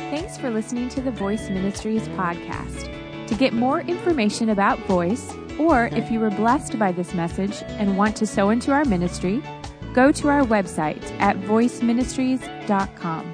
Thanks for listening to the Voice Ministries podcast. To get more information about Voice, or if you were blessed by this message and want to sow into our ministry, go to our website at voiceministries.com.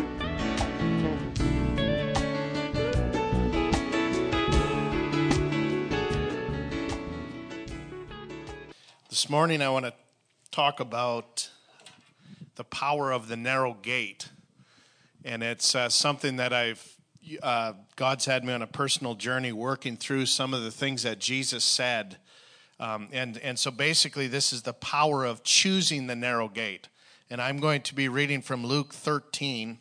This morning I want to talk about the power of the narrow gate. And it's something that God's had me on a personal journey working through some of the things that Jesus said. And so basically this is the power of choosing the narrow gate. And I'm going to be reading from Luke 13.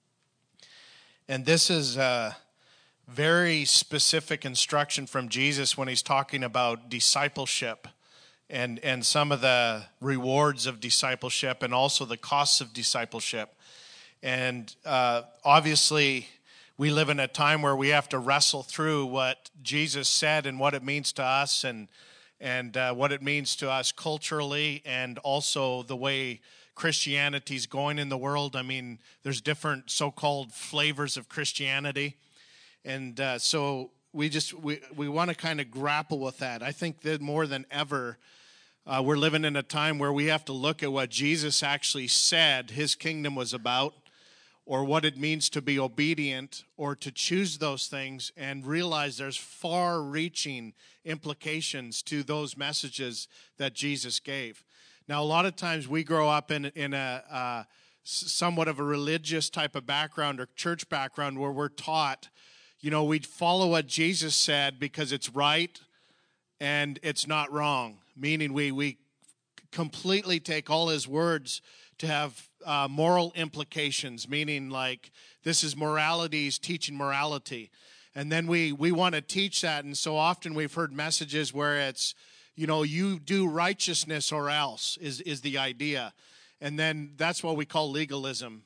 And this is a very specific instruction from Jesus when he's talking about discipleship and some of the rewards of discipleship and also the costs of discipleship. And obviously, we live in a time where we have to wrestle through what Jesus said and what it means to us and what it means to us culturally and also the way Christianity's going in the world. I mean, there's different so-called flavors of Christianity. And so we want to kind of grapple with that. I think that more than ever, we're living in a time where we have to look at what Jesus actually said his kingdom was about, or what it means to be obedient or to choose those things and realize there's far-reaching implications to those messages that Jesus gave. Now, a lot of times we grow up in a somewhat of a religious type of background or church background where we're taught, we'd follow what Jesus said because it's right and it's not wrong, meaning we completely take all his words to have moral implications, meaning like this is morality, he's teaching morality. And then we want to teach that, and so often we've heard messages where it's, you do righteousness or else is the idea. And then that's what we call legalism.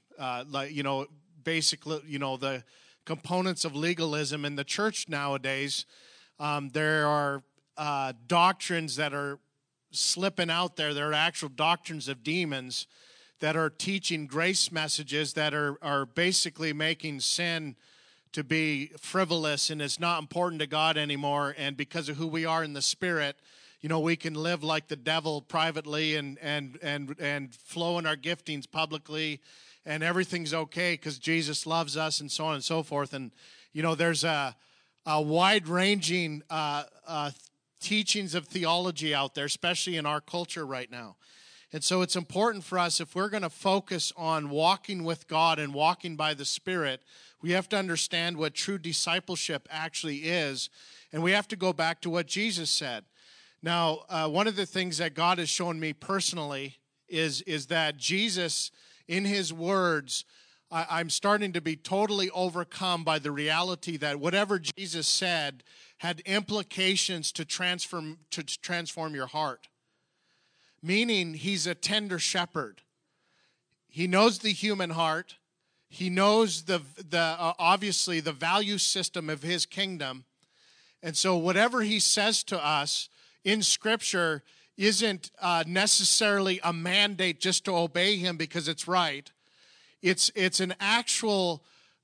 Basically, the components of legalism in the church nowadays, there are doctrines that are slipping out there. There are actual doctrines of demons that are teaching grace messages that are basically making sin to be frivolous and it's not important to God anymore. And because of who we are in the Spirit, we can live like the devil privately and flow in our giftings publicly, and everything's okay because Jesus loves us and so on and so forth. And, there's a wide-ranging teachings of theology out there, especially in our culture right now. And so it's important for us, if we're going to focus on walking with God and walking by the Spirit, we have to understand what true discipleship actually is, and we have to go back to what Jesus said. Now, one of the things that God has shown me personally is that Jesus, in his words, I'm starting to be totally overcome by the reality that whatever Jesus said had implications to transform your heart. Meaning he's a tender shepherd. He knows the human heart. He knows obviously the value system of his kingdom. And so whatever he says to us in Scripture isn't necessarily a mandate just to obey him because it's right. It's an actual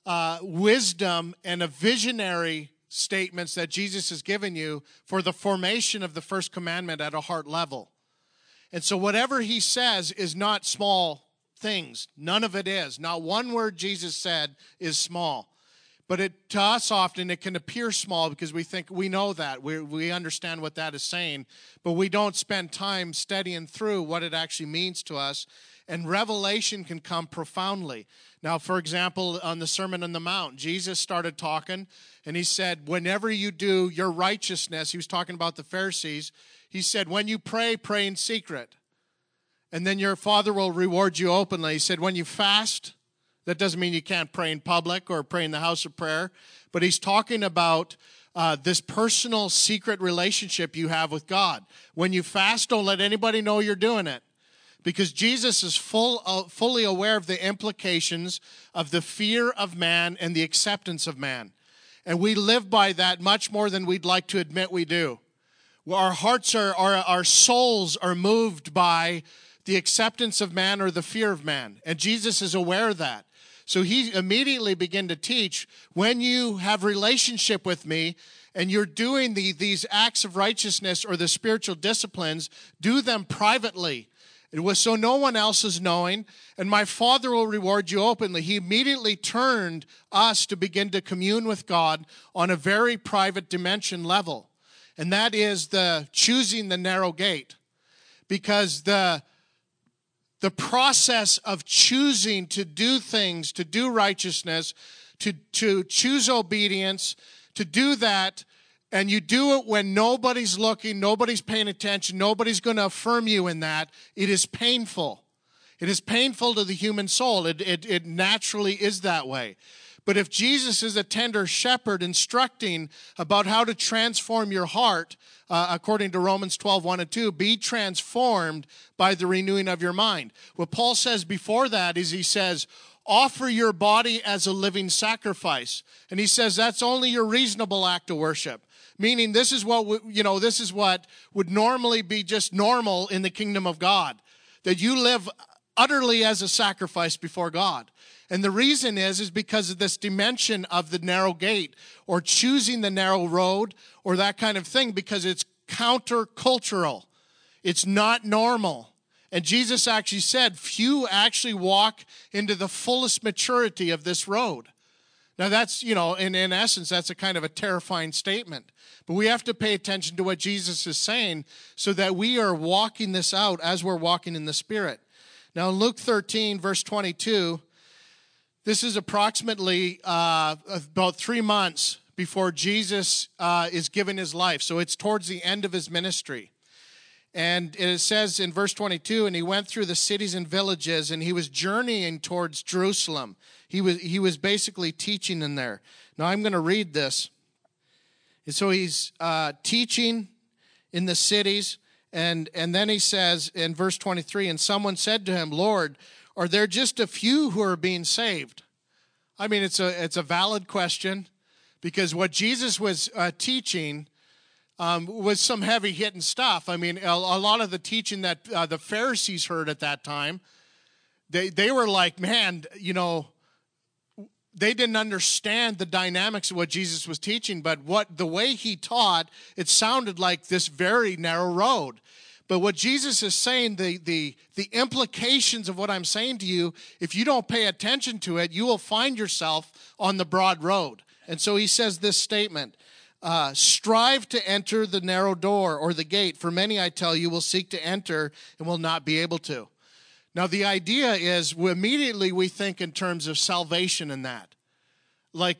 wisdom and a visionary statements that Jesus has given you for the formation of the first commandment at a heart level. And so whatever he says is not small things. None of it is. Not one word Jesus said is small. But to us often it can appear small because we think we know that. We understand what that is saying. But we don't spend time studying through what it actually means to us. And revelation can come profoundly. Now, for example, on the Sermon on the Mount, Jesus started talking and he said, whenever you do your righteousness, he was talking about the Pharisees, he said, when you pray, pray in secret. And then your Father will reward you openly. He said, when you fast, that doesn't mean you can't pray in public or pray in the house of prayer. But he's talking about this personal secret relationship you have with God. When you fast, don't let anybody know you're doing it. Because Jesus is fully aware of the implications of the fear of man and the acceptance of man. And we live by that much more than we'd like to admit we do. Our hearts our souls are moved by the acceptance of man or the fear of man. And Jesus is aware of that. So he immediately began to teach, when you have relationship with me and you're doing these acts of righteousness or the spiritual disciplines, do them privately. It was so no one else is knowing, and my Father will reward you openly. He immediately turned us to begin to commune with God on a very private dimension level. And that is the choosing the narrow gate. Because the process of choosing to do things, to do righteousness, to choose obedience, to do that, and you do it when nobody's looking, nobody's paying attention, nobody's going to affirm you in that, it is painful. It is painful to the human soul. It naturally is that way. But if Jesus is a tender shepherd instructing about how to transform your heart, according to Romans 12, 1 and 2, be transformed by the renewing of your mind. What Paul says before that is he says, offer your body as a living sacrifice. And he says that's only your reasonable act of worship. Meaning this is what would normally be just normal in the kingdom of God. That you live utterly as a sacrifice before God. And the reason is because of this dimension of the narrow gate or choosing the narrow road or that kind of thing, because it's countercultural. It's not normal. And Jesus actually said, few actually walk into the fullest maturity of this road. Now that's, in essence, that's a kind of a terrifying statement. But we have to pay attention to what Jesus is saying so that we are walking this out as we're walking in the Spirit. Now in Luke 13, verse 22, this is approximately about 3 months before Jesus is given his life. So it's towards the end of his ministry. And it says in verse 22, and he went through the cities and villages, and he was journeying towards Jerusalem. He was basically teaching in there. Now I'm going to read this. And so he's teaching in the cities, and then he says in verse 23, and someone said to him, Lord, are there just a few who are being saved? I mean, it's a valid question, because what Jesus was teaching was some heavy-hitting stuff. I mean, a lot of the teaching that the Pharisees heard at that time, they were like, man, they didn't understand the dynamics of what Jesus was teaching, but the way he taught, it sounded like this very narrow road. But what Jesus is saying, the implications of what I'm saying to you, if you don't pay attention to it, you will find yourself on the broad road. And so he says this statement, strive to enter the narrow door or the gate, for many, I tell you, will seek to enter and will not be able to. Now, the idea is immediately we think in terms of salvation in that. Like,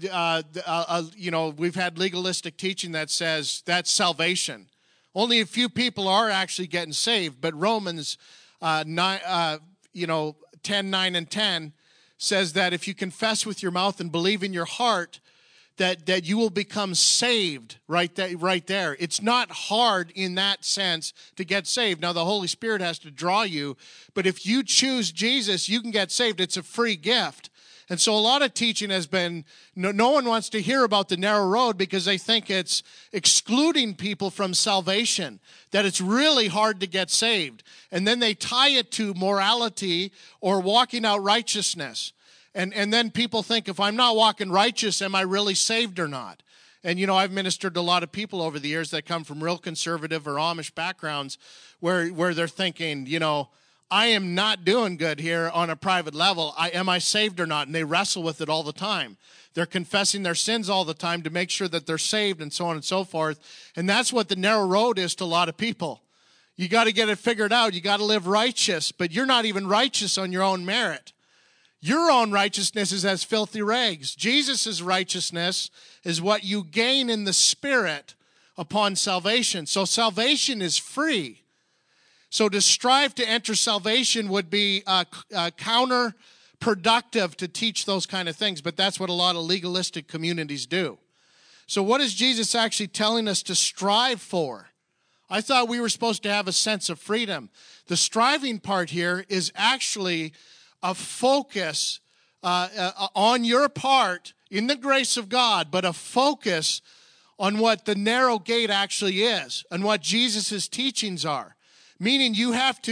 we've had legalistic teaching that says that's salvation. Only a few people are actually getting saved, but Romans 10, 9, and 10 says that if you confess with your mouth and believe in your heart, that you will become saved right there. It's not hard in that sense to get saved. Now, the Holy Spirit has to draw you, but if you choose Jesus, you can get saved. It's a free gift. And so a lot of teaching has been, no one wants to hear about the narrow road because they think it's excluding people from salvation, that it's really hard to get saved. And then they tie it to morality or walking out righteousness. And then people think, if I'm not walking righteous, am I really saved or not? And, I've ministered to a lot of people over the years that come from real conservative or Amish backgrounds where they're thinking, I am not doing good here on a private level. Am I saved or not? And they wrestle with it all the time. They're confessing their sins all the time to make sure that they're saved and so on and so forth. And that's what the narrow road is to a lot of people. You got to get it figured out. You got to live righteous, but you're not even righteous on your own merit. Your own righteousness is as filthy rags. Jesus' righteousness is what you gain in the Spirit upon salvation. So salvation is free. So to strive to enter salvation would be counterproductive to teach those kind of things, but that's what a lot of legalistic communities do. So what is Jesus actually telling us to strive for? I thought we were supposed to have a sense of freedom. The striving part here is actually a focus on your part in the grace of God, but a focus on what the narrow gate actually is and what Jesus' teachings are. Meaning you have to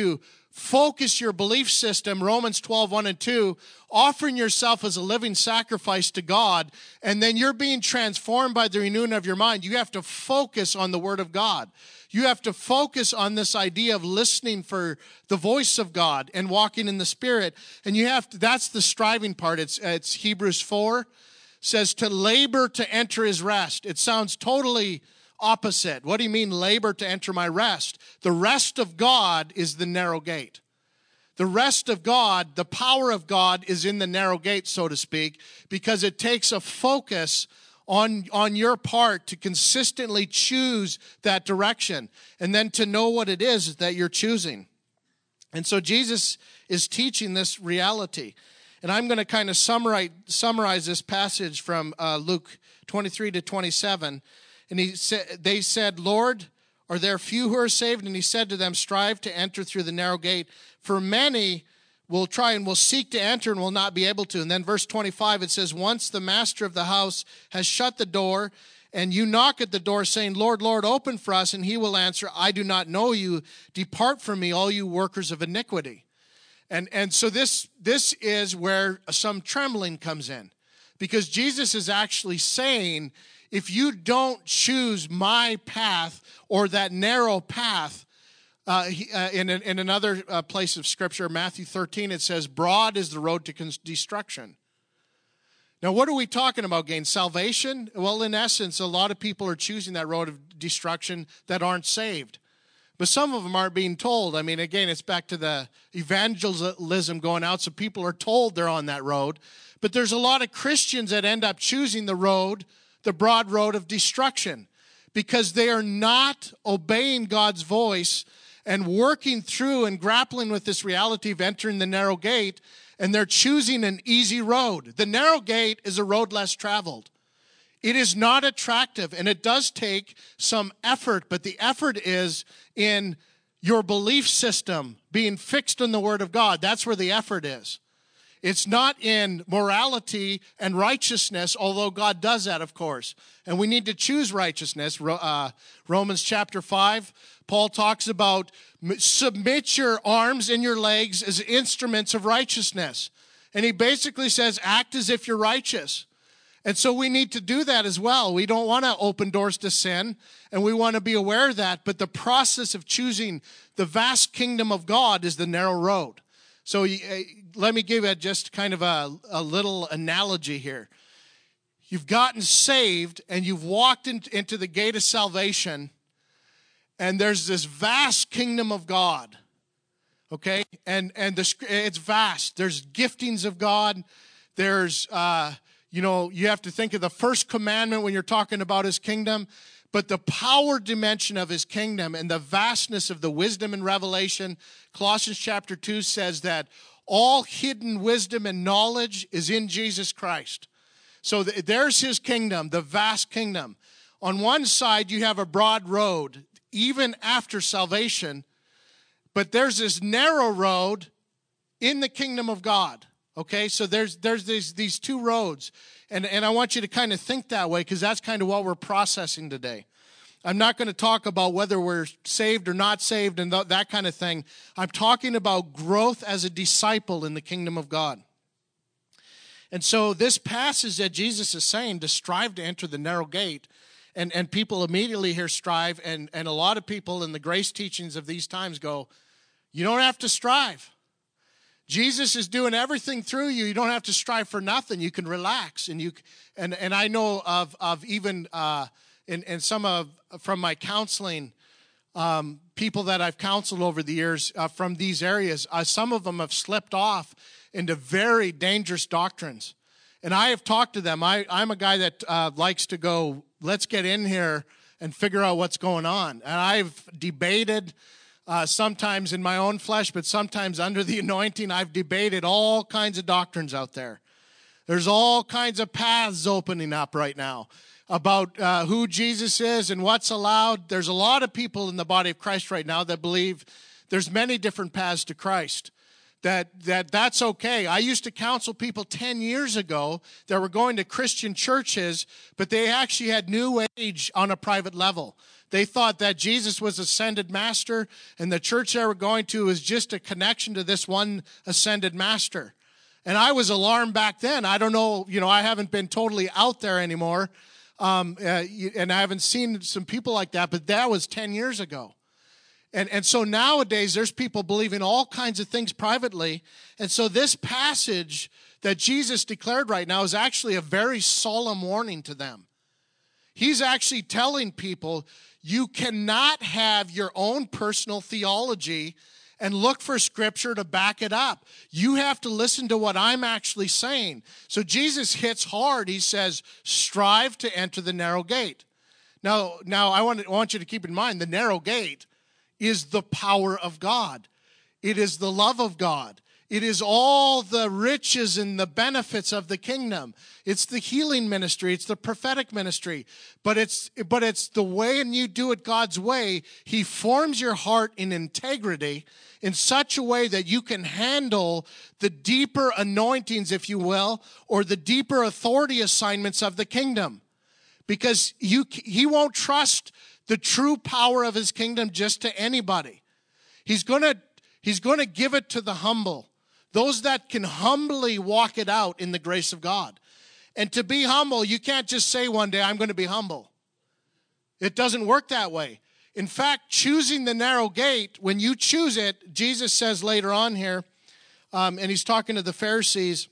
focus your belief system, Romans 12, 1 and 2, offering yourself as a living sacrifice to God, and then you're being transformed by the renewing of your mind. You have to focus on the Word of God. You have to focus on this idea of listening for the voice of God and walking in the Spirit. And you have to, that's the striving part. It's Hebrews 4 says to labor to enter his rest. It sounds totally opposite. What do you mean labor to enter my rest? The rest of God is the narrow gate. The rest of God, the power of God is in the narrow gate, so to speak, because it takes a focus on your part to consistently choose that direction and then to know what it is that you're choosing. And so Jesus is teaching this reality. And I'm going to kind of summarize this passage from Luke 23 to 27. And they said, Lord, are there few who are saved? And he said to them, strive to enter through the narrow gate. For many will try and will seek to enter and will not be able to. And then verse 25, it says, once the master of the house has shut the door, and you knock at the door saying, Lord, Lord, open for us. And he will answer, I do not know you. Depart from me, all you workers of iniquity. And so this is where some trembling comes in. Because Jesus is actually saying, if you don't choose my path or that narrow path, in another place of Scripture, Matthew 13, it says, broad is the road to destruction. Now, what are we talking about, again? Salvation? Well, in essence, a lot of people are choosing that road of destruction that aren't saved. But some of them aren't being told. I mean, again, it's back to the evangelism going out, so people are told they're on that road. But there's a lot of Christians that end up choosing the broad road of destruction, because they are not obeying God's voice and working through and grappling with this reality of entering the narrow gate, and they're choosing an easy road. The narrow gate is a road less traveled. It is not attractive, and it does take some effort, but the effort is in your belief system being fixed in the Word of God. That's where the effort is. It's not in morality and righteousness, although God does that, of course. And we need to choose righteousness. Romans chapter 5, Paul talks about submit your arms and your legs as instruments of righteousness. And he basically says, act as if you're righteous. And so we need to do that as well. We don't want to open doors to sin, and we want to be aware of that. But the process of choosing the vast kingdom of God is the narrow road. So let me give you just kind of a little analogy here. You've gotten saved, and you've walked into the gate of salvation, and there's this vast kingdom of God, okay? And it's vast. There's giftings of God. There's, you have to think of the first commandment when you're talking about his kingdom, but the power dimension of his kingdom and the vastness of the wisdom and revelation. Colossians chapter 2 says that all hidden wisdom and knowledge is in Jesus Christ. So there's his kingdom, the vast kingdom. On one side, you have a broad road, even after salvation, but there's this narrow road in the kingdom of God. Okay, so there's these two roads, and I want you to kind of think that way, because that's kind of what we're processing today. I'm not going to talk about whether we're saved or not saved and that kind of thing. I'm talking about growth as a disciple in the kingdom of God. And so this passage that Jesus is saying to strive to enter the narrow gate, and people immediately hear strive, and a lot of people in the grace teachings of these times go, you don't have to strive. Jesus is doing everything through you. You don't have to strive for nothing. You can relax. And I know of even in some from my counseling, people that I've counseled over the years from these areas, some of them have slipped off into very dangerous doctrines. And I have talked to them. I'm a guy that likes to go, let's get in here and figure out what's going on. And I've debated sometimes in my own flesh, but sometimes under the anointing, I've debated all kinds of doctrines out there. There's all kinds of paths opening up right now about who Jesus is and what's allowed. There's a lot of people in the body of Christ right now that believe there's many different paths to Christ. that's okay. I used to counsel people 10 years ago that were going to Christian churches, but they actually had New Age on a private level. They thought that Jesus was ascended master, and the church they were going to was just a connection to this one ascended master. And I was alarmed back then. I don't know, I haven't been totally out there anymore, and I haven't seen some people like that, but that was 10 years ago. And so nowadays, there's people believing all kinds of things privately. And so this passage that Jesus declared right now is actually a very solemn warning to them. He's actually telling people, you cannot have your own personal theology and look for Scripture to back it up. You have to listen to what I'm actually saying. So Jesus hits hard. He says, strive to enter the narrow gate. Now I want you to keep in mind, the narrow gate is the power of God. It is the love of God. It is all the riches and the benefits of the kingdom. It's the healing ministry. It's the prophetic ministry. But it's the way, and you do it God's way. He forms your heart in integrity in such a way that you can handle the deeper anointings, if you will, or the deeper authority assignments of the kingdom. Because he won't trust the true power of his kingdom just to anybody. He's going to give it to the humble, those that can humbly walk it out in the grace of God. And to be humble, you can't just say one day, I'm going to be humble. It doesn't work that way. In fact, choosing the narrow gate, when you choose it, Jesus says later on here, and he's talking to the Pharisees,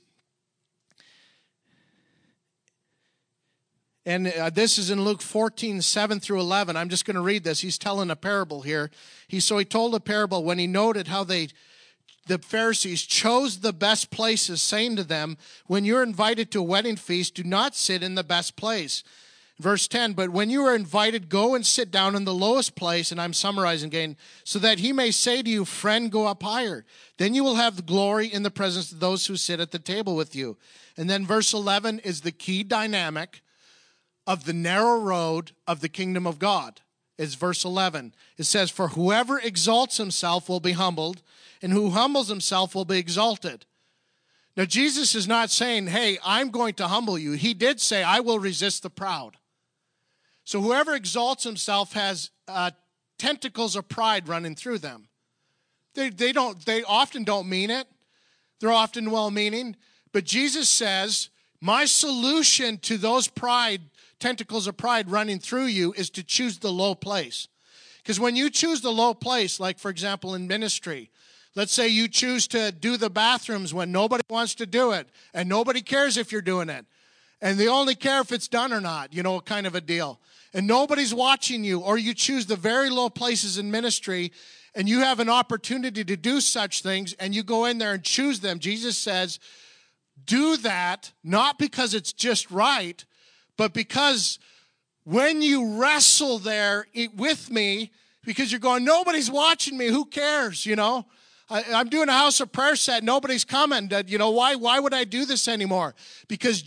and this is in Luke 14, 7 through 11. I'm just going to read this. He's telling a parable here. He told a parable when he noted how the Pharisees chose the best places, saying to them, when you're invited to a wedding feast, do not sit in the best place. Verse 10, but when you are invited, go and sit down in the lowest place, and I'm summarizing again, so that he may say to you, friend, go up higher. Then you will have the glory in the presence of those who sit at the table with you. And then verse 11 is the key dynamic of the narrow road of the kingdom of God. It's verse 11. It says, for whoever exalts himself will be humbled, and who humbles himself will be exalted. Now, Jesus is not saying, hey, I'm going to humble you. He did say, I will resist the proud. So whoever exalts himself has tentacles of pride running through them. They often don't mean it. They're often well-meaning. But Jesus says, my solution to those tentacles of pride running through you is to choose the low place. Because when you choose the low place, like for example in ministry, let's say you choose to do the bathrooms when nobody wants to do it, and nobody cares if you're doing it, and they only care if it's done or not, kind of a deal. And nobody's watching you, or you choose the very low places in ministry, and you have an opportunity to do such things, and you go in there and choose them. Jesus says, do that, not because it's just right, but because when you wrestle there with me, because you're going, nobody's watching me, who cares, I'm doing a house of prayer set, nobody's coming. Why would I do this anymore? Because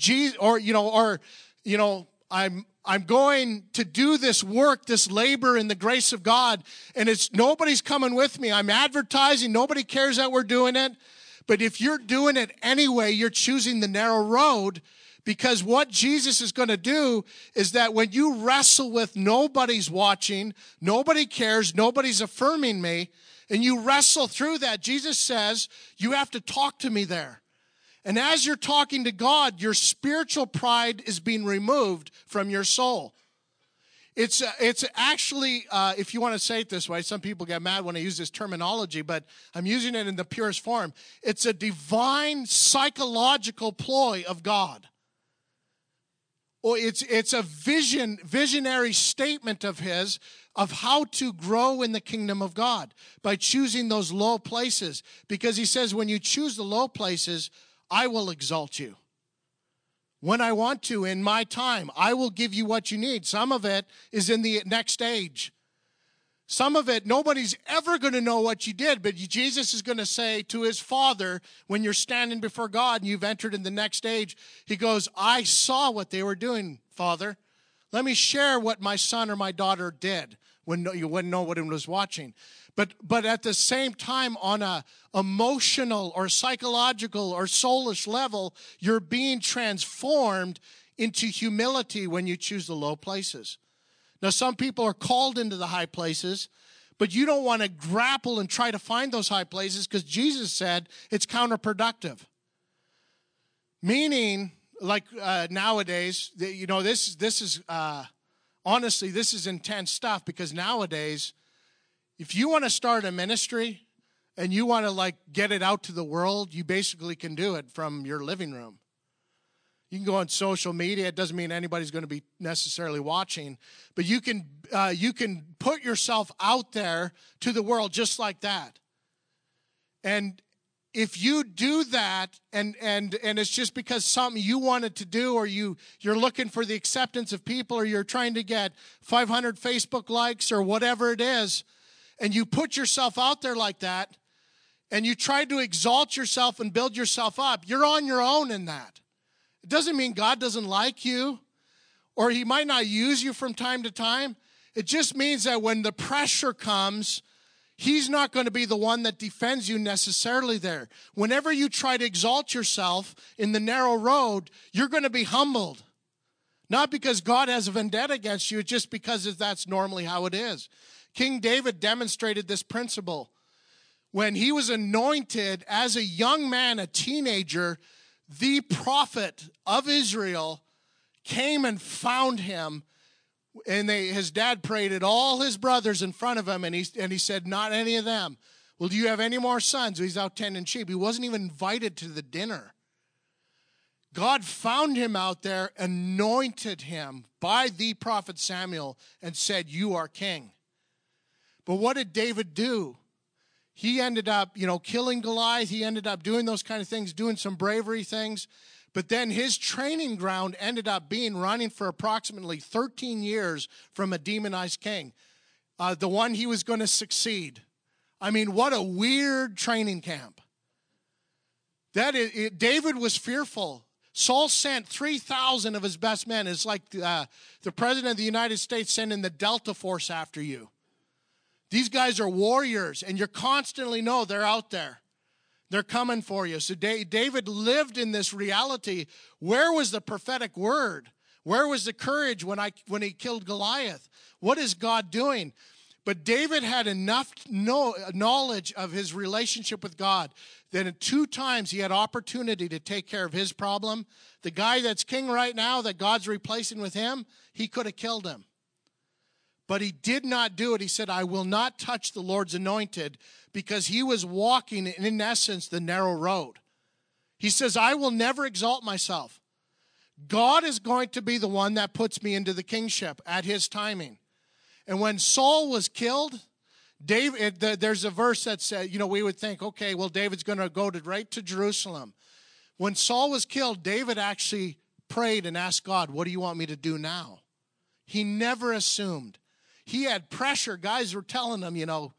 I'm going to do this work, this labor in the grace of God, and nobody's coming with me. I'm advertising, nobody cares that we're doing it. But if you're doing it anyway, you're choosing the narrow road. Because what Jesus is going to do is that when you wrestle with nobody's watching, nobody cares, nobody's affirming me, and you wrestle through that, Jesus says, you have to talk to me there. And as you're talking to God, your spiritual pride is being removed from your soul. It's actually, if you want to say it this way, some people get mad when I use this terminology, but I'm using it in the purest form. It's a divine psychological ploy of God. Or it's a visionary statement of his of how to grow in the kingdom of God by choosing those low places. Because he says, when you choose the low places, I will exalt you. When I want to, in my time, I will give you what you need. Some of it is in the next age. Some of it, nobody's ever going to know what you did, but Jesus is going to say to his Father, when you're standing before God and you've entered in the next age, he goes, I saw what they were doing, Father. Let me share what my son or my daughter did, when you wouldn't know what it was watching. But at the same time, on a emotional or psychological or soulish level, you're being transformed into humility when you choose the low places. Now, some people are called into the high places, but you don't want to grapple and try to find those high places because Jesus said it's counterproductive. Meaning, like nowadays, this is honestly, this is intense stuff, because nowadays, if you want to start a ministry and you want to get it out to the world, you basically can do it from your living room. You can go on social media. It doesn't mean anybody's going to be necessarily watching, but you can put yourself out there to the world just like that. And if you do that, and it's just because something you wanted to do, or you're looking for the acceptance of people, or you're trying to get 500 Facebook likes or whatever it is, and you put yourself out there like that, and you try to exalt yourself and build yourself up, you're on your own in that. It doesn't mean God doesn't like you, or he might not use you from time to time. It just means that when the pressure comes, he's not going to be the one that defends you necessarily there. Whenever you try to exalt yourself in the narrow road, you're going to be humbled. Not because God has a vendetta against you, just because that's normally how it is. King David demonstrated this principle. When he was anointed as a young man, a teenager, the prophet of Israel came and found him, and his dad paraded all his brothers in front of him, and he said, not any of them. Well, do you have any more sons? He's out tending sheep. He wasn't even invited to the dinner. God found him out there, anointed him by the prophet Samuel, and said, you are king. But what did David do? He ended up, killing Goliath. He ended up doing those kind of things, doing some bravery things. But then his training ground ended up being running for approximately 13 years from a demonized king, the one he was going to succeed. I mean, what a weird training camp. David was fearful. Saul sent 3,000 of his best men. It's like the president of the United States sending the Delta Force after you. These guys are warriors, and you constantly know they're out there. They're coming for you. So David lived in this reality. Where was the prophetic word? Where was the courage when he killed Goliath? What is God doing? But David had enough knowledge of his relationship with God that in 2 times he had opportunity to take care of his problem. The guy that's king right now that God's replacing with him, he could have killed him. But he did not do it. He said, I will not touch the Lord's anointed, because he was walking, in essence, the narrow road. He says, I will never exalt myself. God is going to be the one that puts me into the kingship at his timing. And when Saul was killed, there's a verse that said, we would think, okay, well, David's going to go right to Jerusalem. When Saul was killed, David actually prayed and asked God, what do you want me to do now? He never assumed. He had pressure. Guys were telling him,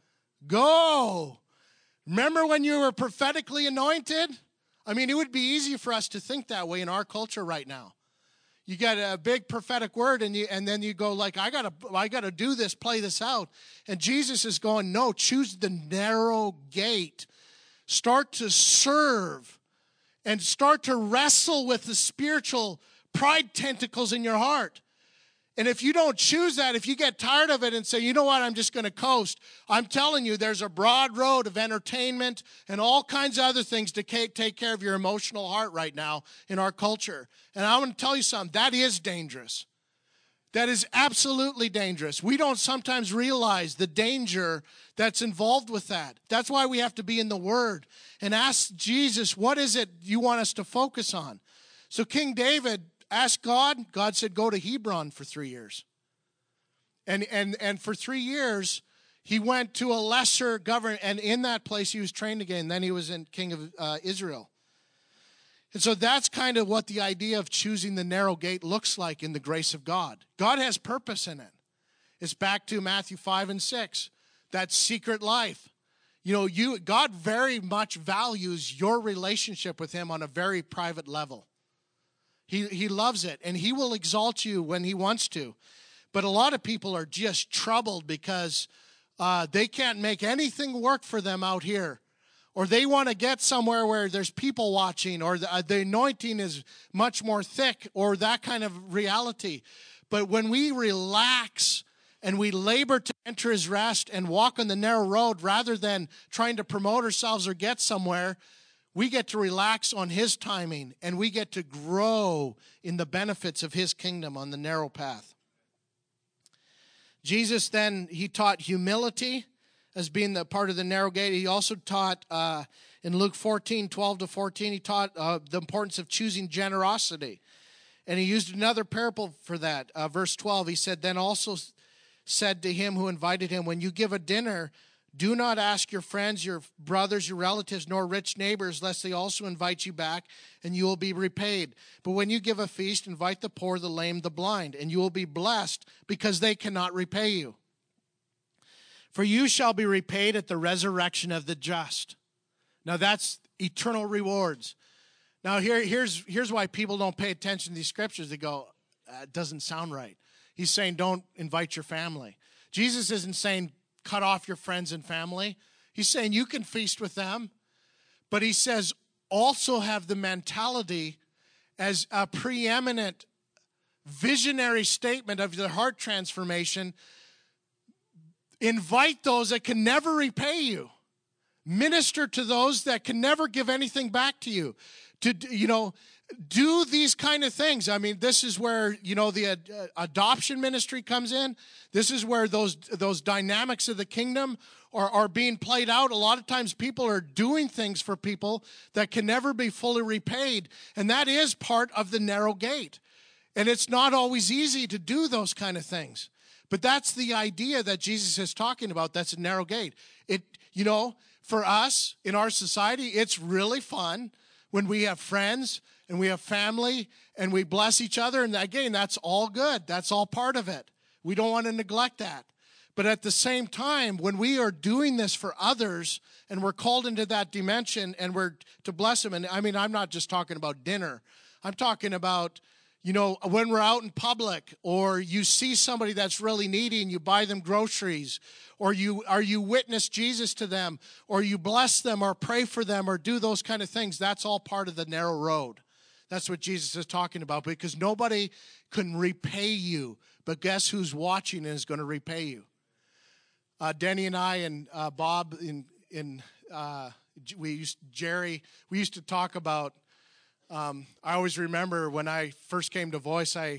go. Remember when you were prophetically anointed? I mean, it would be easy for us to think that way in our culture right now. You got a big prophetic word, and then you go like, I gotta do this, play this out. And Jesus is going, no, choose the narrow gate. Start to serve and start to wrestle with the spiritual pride tentacles in your heart. And if you don't choose that, if you get tired of it and say, you know what, I'm just going to coast, I'm telling you, there's a broad road of entertainment and all kinds of other things to take care of your emotional heart right now in our culture. And I want to tell you something, that is dangerous. That is absolutely dangerous. We don't sometimes realize the danger that's involved with that. That's why we have to be in the Word and ask Jesus, what is it you want us to focus on? So King David asked God. God said, go to Hebron for 3 years. And for 3 years, he went to a lesser government, and in that place he was trained again. Then he was king of Israel. And so that's kind of what the idea of choosing the narrow gate looks like in the grace of God. God has purpose in it. It's back to Matthew 5 and 6, that secret life. God very much values your relationship with him on a very private level. He loves it, and he will exalt you when he wants to. But a lot of people are just troubled because they can't make anything work for them out here. Or they want to get somewhere where there's people watching, or the anointing is much more thick, or that kind of reality. But when we relax and we labor to enter his rest and walk on the narrow road rather than trying to promote ourselves or get somewhere, we get to relax on his timing, and we get to grow in the benefits of his kingdom on the narrow path. Jesus then, he taught humility as being the part of the narrow gate. He also taught in Luke 14:12-14, he taught the importance of choosing generosity. And he used another parable for that. Verse 12, he said, then also said to him who invited him, when you give a dinner, do not ask your friends, your brothers, your relatives, nor rich neighbors, lest they also invite you back, and you will be repaid. But when you give a feast, invite the poor, the lame, the blind, and you will be blessed, because they cannot repay you. For you shall be repaid at the resurrection of the just. Now that's eternal rewards. Now here's why people don't pay attention to these scriptures. They go, it doesn't sound right. He's saying don't invite your family. Jesus isn't saying cut off your friends and family. He's saying you can feast with them. But he says also have the mentality as a preeminent visionary statement of the heart transformation. Invite those that can never repay you. Minister to those that can never give anything back to you. Do these kind of things. I mean, this is where, the adoption ministry comes in. This is where those dynamics of the kingdom are being played out. A lot of times people are doing things for people that can never be fully repaid. And that is part of the narrow gate. And it's not always easy to do those kind of things. But that's the idea that Jesus is talking about. That's a narrow gate. For us in our society, it's really fun when we have friends and we have family and we bless each other. And again, that's all good. That's all part of it. We don't want to neglect that. But at the same time, when we are doing this for others and we're called into that dimension and we're to bless them, and I mean, I'm not just talking about dinner. I'm talking about, when we're out in public, or you see somebody that's really needy and you buy them groceries, or you witness Jesus to them, or you bless them or pray for them or do those kind of things. That's all part of the narrow road. That's what Jesus is talking about, because nobody can repay you, but guess who's watching and is going to repay you? Denny and I and Bob we used to talk about. I always remember when I first came to Voice, I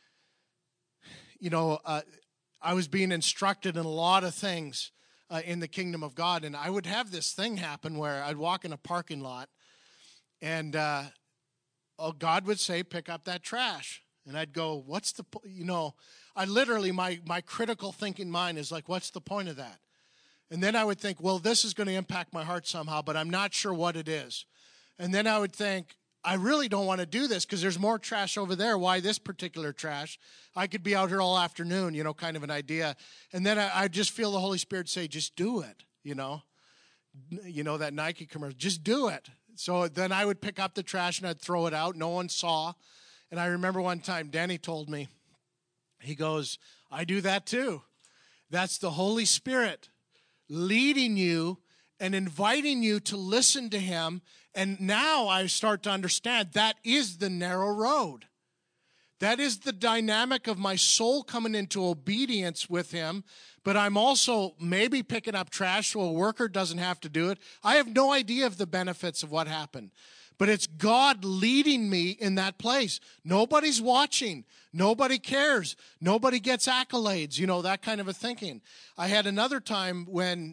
was being instructed in a lot of things in the kingdom of God, and I would have this thing happen where I'd walk in a parking lot, and God would say, "Pick up that trash," and I'd go, "What's the I literally my critical thinking mind is like, "What's the point of that?" And then I would think, "Well, this is going to impact my heart somehow, but I'm not sure what it is." And then I would think, I really don't want to do this because there's more trash over there. Why this particular trash? I could be out here all afternoon, kind of an idea. And then I just feel the Holy Spirit say, just do it, that Nike commercial, just do it. So then I would pick up the trash and I'd throw it out. No one saw. And I remember one time Danny told me, he goes, I do that too. That's the Holy Spirit leading you and inviting you to listen to him. And now I start to understand that is the narrow road. That is the dynamic of my soul coming into obedience with him. But I'm also maybe picking up trash so a worker doesn't have to do it. I have no idea of the benefits of what happened. But it's God leading me in that place. Nobody's watching. Nobody cares. Nobody gets accolades, that kind of a thinking. I had another time when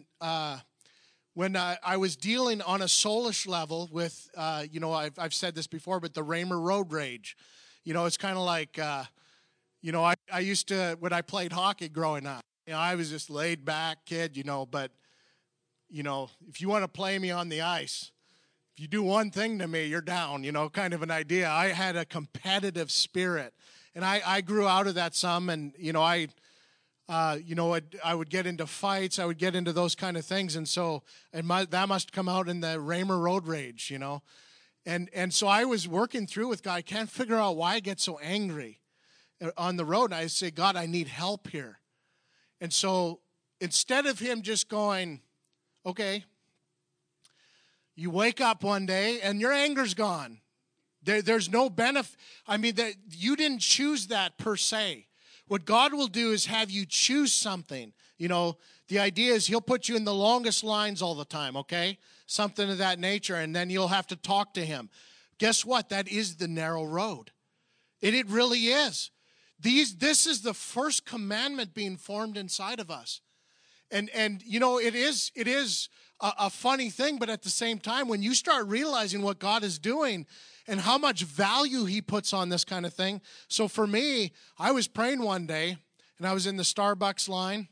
I was dealing on a soulish level with, I've said this before, but the Raymer Road Rage. It's kind of like, I used to, when I played hockey growing up, I was just laid back kid, but, if you want to play me on the ice, if you do one thing to me, you're down, kind of an idea. I had a competitive spirit, and I grew out of that some, and, I would get into fights. I would get into those kind of things. And so that must come out in the Raymer Road Rage, And so I was working through with God. I can't figure out why I get so angry. on the road, and I say, God, I need help here. And so instead of him just going, okay, you wake up one day and your anger's gone. There's no benefit. I mean, you didn't choose that per se. What God will do is have you choose something. You know, the idea is he'll put you in the longest lines all the time, okay? Something of that nature, and then you'll have to talk to him. Guess what? That is the narrow road. It really is. This is the first commandment being formed inside of us. And you know, it is a funny thing, but at the same time, when you start realizing what God is doing and how much value he puts on this kind of thing. So for me, I was praying one day, and I was in the Starbucks line,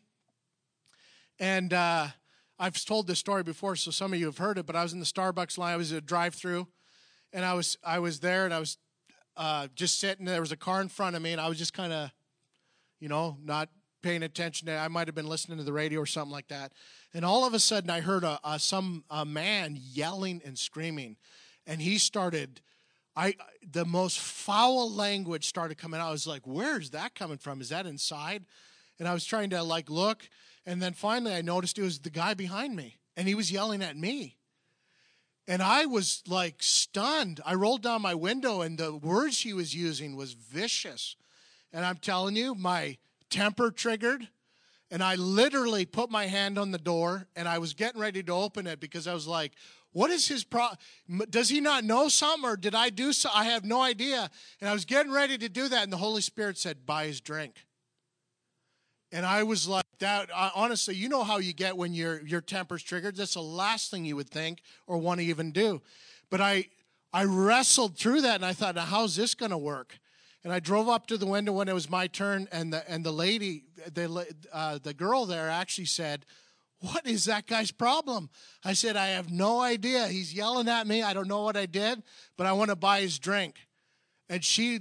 and I've told this story before, so some of you have heard it, but I was in the Starbucks line. I was at a drive-thru, and I was there, and I was just sitting. There was a car in front of me, and I was just kind of, you know, not paying attention. I might have been listening to the radio or something like that. And all of a sudden, I heard a man yelling and screaming, and he started. The most foul language started coming out. I was like, where's that coming from? Is that inside? And I was trying to like look, and then finally I noticed it was the guy behind me, and he was yelling at me. And I was like stunned. I rolled down my window, and the words he was using was vicious. And I'm telling you, my temper triggered, and I literally put my hand on the door, and I was getting ready to open it because I was like, what is his problem? Does he not know something, or did I do so? I have no idea. And I was getting ready to do that, and the Holy Spirit said, buy his drink. And I was like, that. Honestly, you know how you get when your temper's triggered. That's the last thing you would think or want to even do. But I wrestled through that, and I thought, now how's this going to work? And I drove up to the window when it was my turn, and the lady, the girl there actually said, what is that guy's problem? I said, I have no idea. He's yelling at me. I don't know what I did, but I want to buy his drink. And she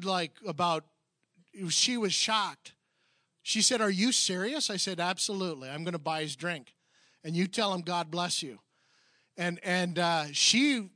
was shocked. She said, are you serious? I said, absolutely. I'm going to buy his drink. And you tell him God bless you. And she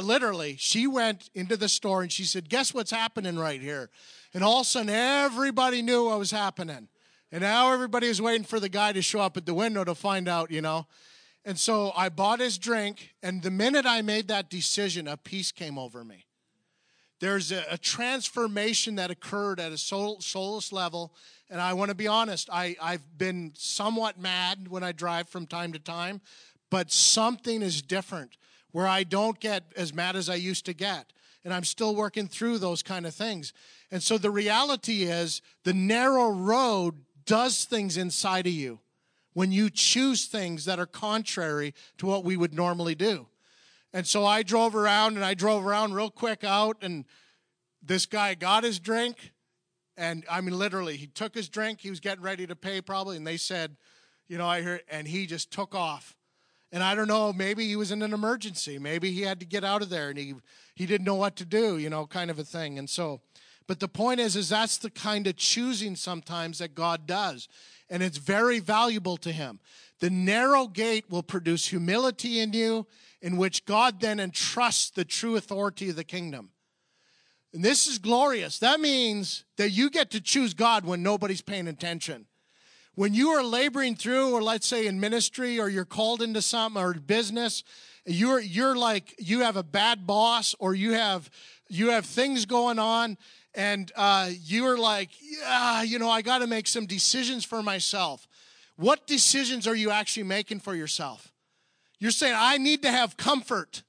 went into the store and she said, guess what's happening right here? And all of a sudden, everybody knew what was happening. And now everybody was waiting for the guy to show up at the window to find out, you know. And so I bought his drink, and the minute I made that decision, a peace came over me. There's a transformation that occurred at a soulless level. And I want to be honest, I've been somewhat mad when I drive from time to time, but something is different where I don't get as mad as I used to get. And I'm still working through those kind of things. And so the reality is the narrow road does things inside of you when you choose things that are contrary to what we would normally do. And so I drove around real quick out, and this guy got his drink. And I mean, literally, he took his drink. He was getting ready to pay probably. And they said, you know, and he just took off. And I don't know, maybe he was in an emergency. Maybe he had to get out of there, and he didn't know what to do, you know, kind of a thing. And so, but the point is that's the kind of choosing sometimes that God does. And it's very valuable to him. The narrow gate will produce humility in you, in which God then entrusts the true authority of the kingdom. And this is glorious. That means that you get to choose God when nobody's paying attention. When you are laboring through, or let's say in ministry, or you're called into something, or business, you're like, you have a bad boss, or you have things going on, and you're like, yeah, you know, I got to make some decisions for myself. What decisions are you actually making for yourself? You're saying, I need to have comfort.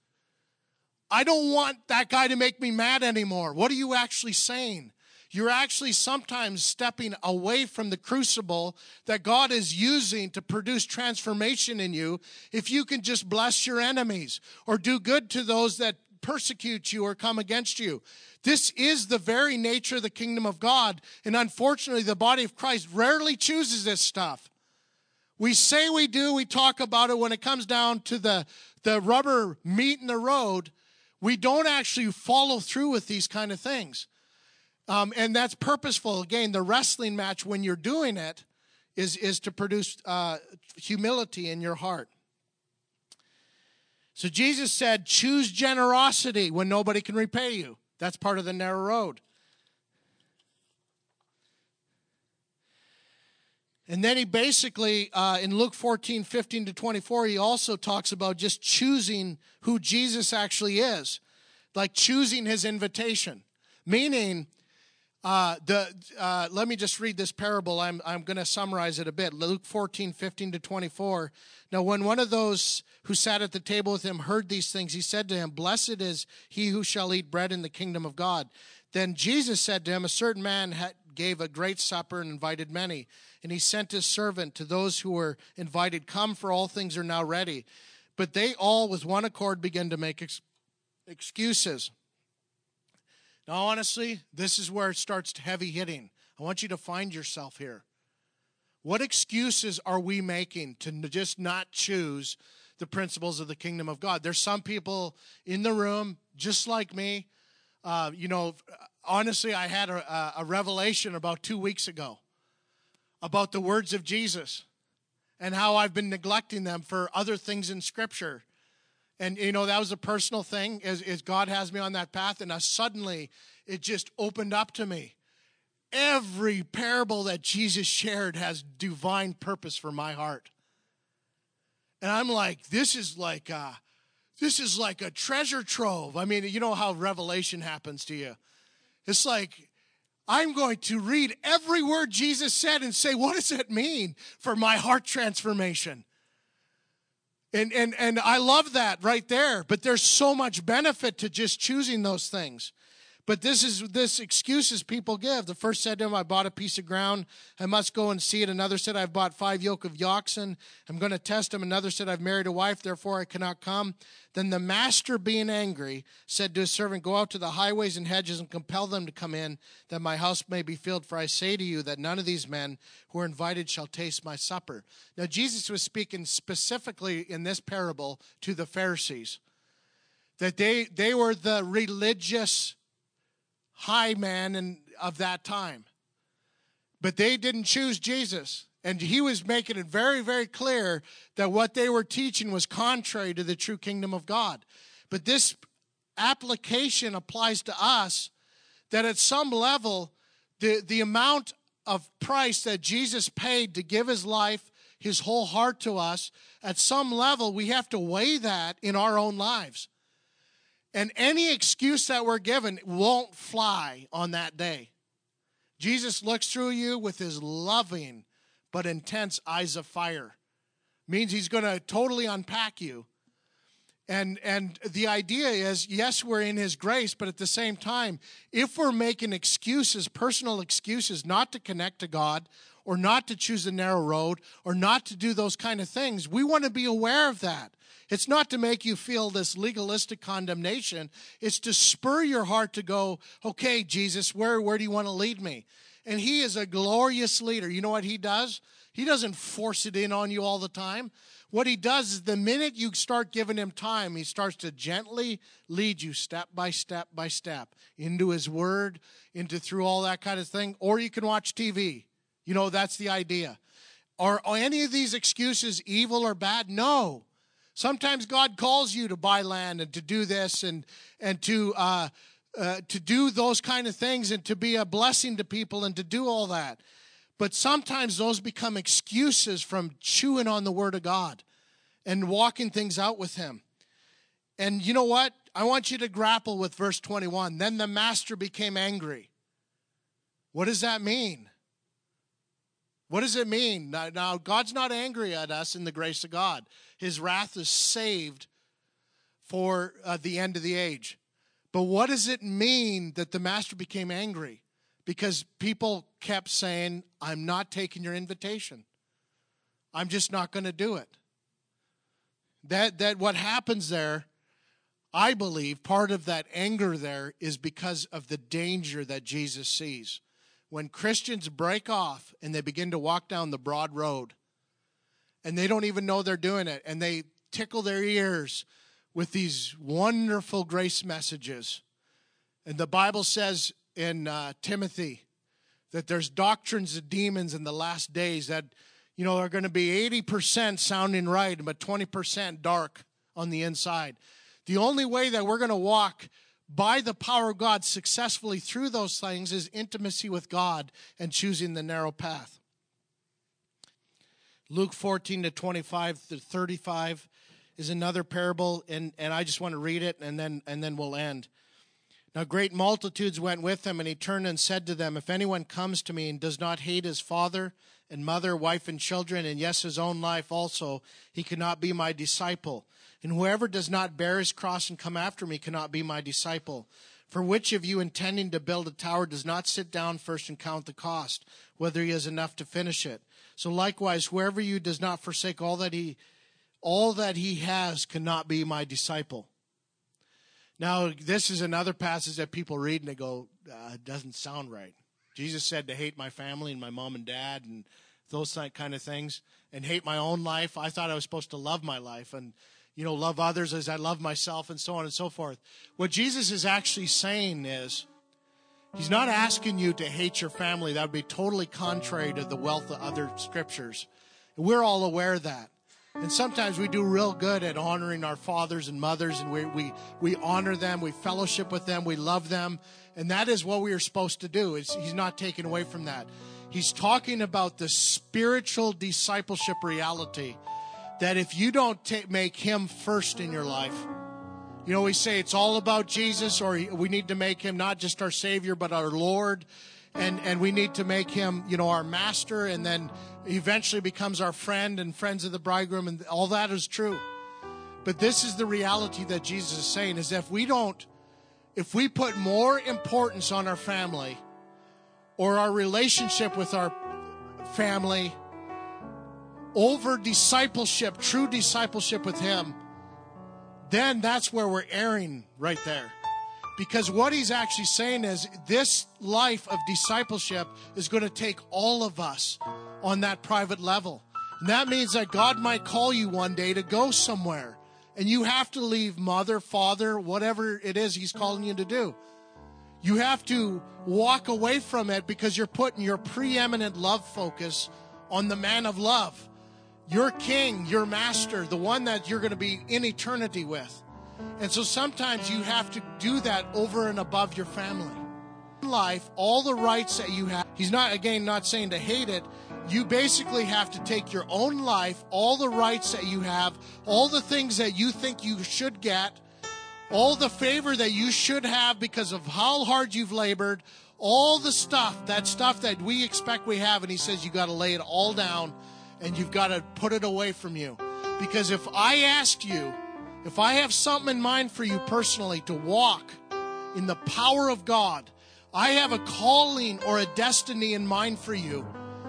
I don't want that guy to make me mad anymore. What are you actually saying? You're actually sometimes stepping away from the crucible that God is using to produce transformation in you if you can just bless your enemies or do good to those that persecute you or come against you. This is the very nature of the kingdom of God. And unfortunately, the body of Christ rarely chooses this stuff. We say we do, we talk about it. When it comes down to the rubber meeting the road, we don't actually follow through with these kind of things. And that's purposeful. Again, the wrestling match, when you're doing it, is to produce humility in your heart. So Jesus said, choose generosity when nobody can repay you. That's part of the narrow road. And then he basically, in Luke 14:15-24, he also talks about just choosing who Jesus actually is, like choosing his invitation. Meaning, let me just read this parable. I'm going to summarize it a bit. Luke 14:15-24. Now, when one of those who sat at the table with him heard these things, he said to him, "Blessed is he who shall eat bread in the kingdom of God." Then Jesus said to him, "A certain man gave a great supper and invited many. And he sent his servant to those who were invited, 'Come, for all things are now ready.' But they all with one accord began to make excuses." Now, honestly, this is where it starts heavy hitting. I want you to find yourself here. What excuses are we making to just not choose the principles of the kingdom of God? There's some people in the room, just like me. Honestly, I had a revelation about 2 weeks ago about the words of Jesus and how I've been neglecting them for other things in Scripture. And, that was a personal thing, as God has me on that path. And suddenly, it just opened up to me. Every parable that Jesus shared has divine purpose for my heart. And I'm like, this is like a treasure trove. I mean, you know how revelation happens to you. It's like, I'm going to read every word Jesus said and say, what does it mean for my heart transformation? And I love that right there. But there's so much benefit to just choosing those things. But this excuses people give. The first said to him, "I bought a piece of ground. I must go and see it." Another said, "I've bought 5 yoke of oxen. I'm going to test them." Another said, "I've married a wife, therefore I cannot come." Then the master, being angry, said to his servant, "Go out to the highways and hedges and compel them to come in, that my house may be filled. For I say to you that none of these men who are invited shall taste my supper." Now, Jesus was speaking specifically in this parable to the Pharisees, that they were the religious high man of that time. But they didn't choose Jesus. And he was making it very, very clear that what they were teaching was contrary to the true kingdom of God. But this application applies to us, that at some level, the amount of price that Jesus paid to give his life, his whole heart to us, at some level, we have to weigh that in our own lives. And any excuse that we're given won't fly on that day. Jesus looks through you with his loving but intense eyes of fire. Means he's going to totally unpack you. And the idea is, yes, we're in his grace, but at the same time, if we're making excuses, personal excuses, not to connect to God, or not to choose the narrow road, or not to do those kind of things, we want to be aware of that. It's not to make you feel this legalistic condemnation. It's to spur your heart to go, okay, Jesus, where do you want to lead me? And he is a glorious leader. You know what he does? He doesn't force it in on you all the time. What he does is the minute you start giving him time, he starts to gently lead you step by step by step into his word, into through all that kind of thing. Or you can watch TV. That's the idea. Are any of these excuses evil or bad? No. Sometimes God calls you to buy land and to do this and to do those kind of things and to be a blessing to people and to do all that. But sometimes those become excuses from chewing on the Word of God and walking things out with him. And you know what? I want you to grapple with verse 21. Then the master became angry. What does that mean? What does it mean? Now, God's not angry at us in the grace of God. His wrath is saved for the end of the age. But what does it mean that the master became angry? Because people kept saying, I'm not taking your invitation. I'm just not going to do it. That what happens there, I believe, part of that anger there is because of the danger that Jesus sees. When Christians break off and they begin to walk down the broad road, and they don't even know they're doing it, and they tickle their ears with these wonderful grace messages. And the Bible says in Timothy that there's doctrines of demons in the last days that, are going to be 80% sounding right, but 20% dark on the inside. The only way that we're going to walk by the power of God successfully through those things is intimacy with God and choosing the narrow path. Luke 14 to 25 to 35 is another parable, and I just want to read it, and then we'll end. Now great multitudes went with him, and he turned and said to them, if anyone comes to me and does not hate his father and mother, wife and children, and yes, his own life also, he cannot be my disciple. And whoever does not bear his cross and come after me cannot be my disciple. For which of you intending to build a tower does not sit down first and count the cost, whether he has enough to finish it? So likewise, whoever you does not forsake all that he has cannot be my disciple. Now, this is another passage that people read and they go, it doesn't sound right. Jesus said to hate my family and my mom and dad and those kind of things, and hate my own life. I thought I was supposed to love my life and, love others as I love myself and so on and so forth. What Jesus is actually saying is, he's not asking you to hate your family. That would be totally contrary to the wealth of other scriptures. And we're all aware of that. And sometimes we do real good at honoring our fathers and mothers, and we honor them, we fellowship with them, we love them. And that is what we are supposed to do. He's not taking away from that. He's talking about the spiritual discipleship reality that if you don't make him first in your life, we say it's all about Jesus, or we need to make him not just our Savior, but our Lord. And we need to make him, our master, and then eventually becomes our friend and friends of the bridegroom, and all that is true. But this is the reality that Jesus is saying, is if we put more importance on our family or our relationship with our family over discipleship, true discipleship with him, then that's where we're erring right there. Because what he's actually saying is this life of discipleship is going to take all of us on that private level. And that means that God might call you one day to go somewhere. And you have to leave mother, father, whatever it is he's calling you to do. You have to walk away from it because you're putting your preeminent love focus on the man of love. Your king, your master, the one that you're going to be in eternity with. And so sometimes you have to do that over and above your family. In life, all the rights that you have, he's not saying to hate it. You basically have to take your own life, all the rights that you have, all the things that you think you should get, all the favor that you should have because of how hard you've labored, all the stuff that we expect we have. And he says you got to lay it all down and you've got to put it away from you. Because if I asked you, if I have something in mind for you personally to walk in the power of God, I have a calling or a destiny in mind for you.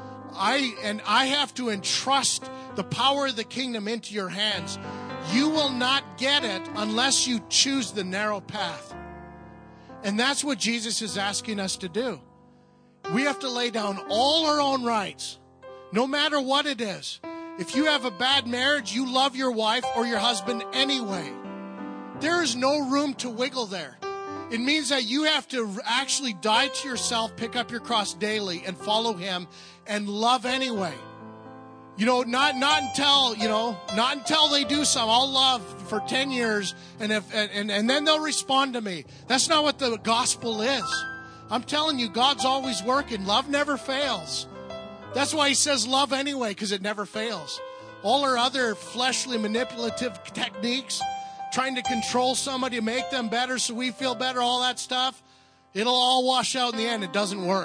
I have to entrust the power of the kingdom into your hands. You will not get it unless you choose the narrow path. And that's what Jesus is asking us to do. We have to lay down all our own rights, no matter what it is. If you have a bad marriage, you love your wife or your husband anyway. There is no room to wiggle there. It means that you have to actually die to yourself, pick up your cross daily, and follow him and love anyway. Not until they do something. I'll love for 10 years and then they'll respond to me. That's not what the gospel is. I'm telling you, God's always working. Love never fails. That's why he says love anyway, because it never fails. All our other fleshly manipulative techniques, trying to control somebody, make them better so we feel better, all that stuff, it'll all wash out in the end. It doesn't work.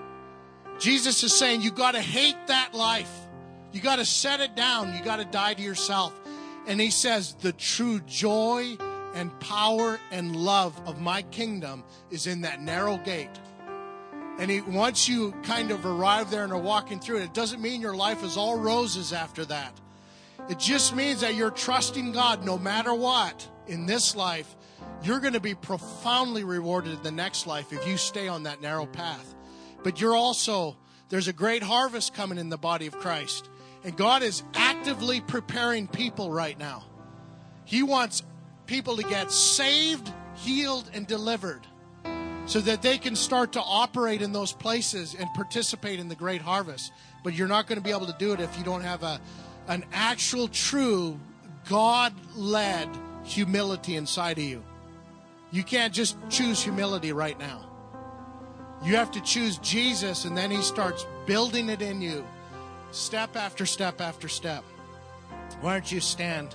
Jesus is saying you got to hate that life. You got to set it down. You got to die to yourself. And he says the true joy and power and love of my kingdom is in that narrow gate. And once you kind of arrive there and are walking through it, it doesn't mean your life is all roses after that. It just means that you're trusting God no matter what in this life. You're going to be profoundly rewarded in the next life if you stay on that narrow path. But there's a great harvest coming in the body of Christ. And God is actively preparing people right now. He wants people to get saved, healed, and delivered so that they can start to operate in those places and participate in the great harvest. But you're not going to be able to do it if you don't have an actual, true, God-led humility inside of you. You can't just choose humility right now. You have to choose Jesus, and then he starts building it in you. step after step after step. Why don't you stand?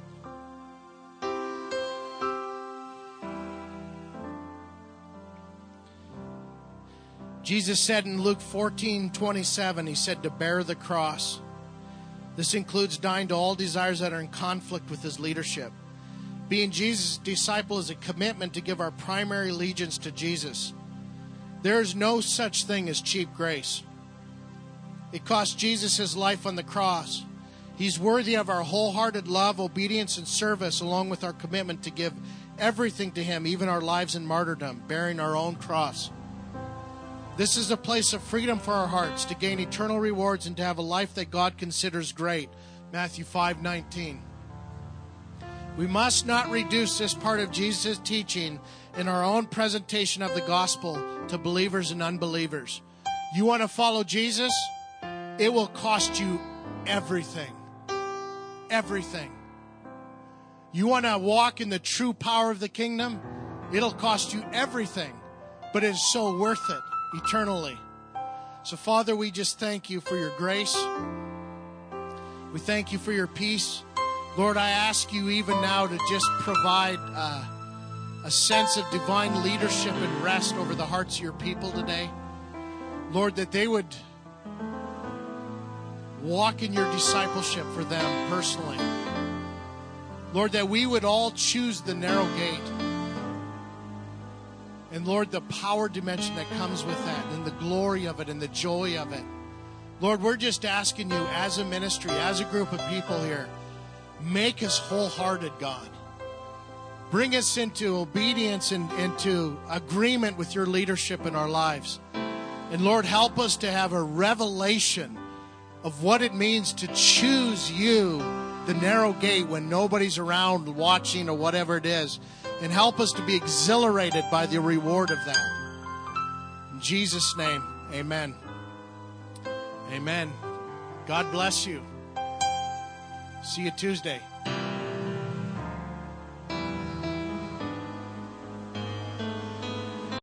Jesus said in Luke 14:27, he said to bear the cross. This includes dying to all desires that are in conflict with his leadership. Being Jesus' disciple is a commitment to give our primary allegiance to Jesus. There is no such thing as cheap grace. It cost Jesus his life on the cross. He's worthy of our wholehearted love, obedience, and service, along with our commitment to give everything to him, even our lives in martyrdom, bearing our own cross. This is a place of freedom for our hearts, to gain eternal rewards and to have a life that God considers great. Matthew 5:19. We must not reduce this part of Jesus' teaching in our own presentation of the gospel to believers and unbelievers. You want to follow Jesus? It will cost you everything. Everything. You want to walk in the true power of the kingdom? It'll cost you everything, but it's so worth it eternally. So, Father, we just thank you for your grace. We thank you for your peace. Lord, I ask you even now to just provide a sense of divine leadership and rest over the hearts of your people today. Lord, that they would walk in your discipleship for them personally. Lord, that we would all choose the narrow gate. And Lord, the power dimension that comes with that, and the glory of it, and the joy of it. Lord, we're just asking you as a ministry, as a group of people here, make us wholehearted, God. Bring us into obedience and into agreement with your leadership in our lives. And Lord, help us to have a revelation of what it means to choose you, the narrow gate, when nobody's around watching or whatever it is. And help us to be exhilarated by the reward of that. In Jesus' name, amen. Amen. God bless you. See you Tuesday.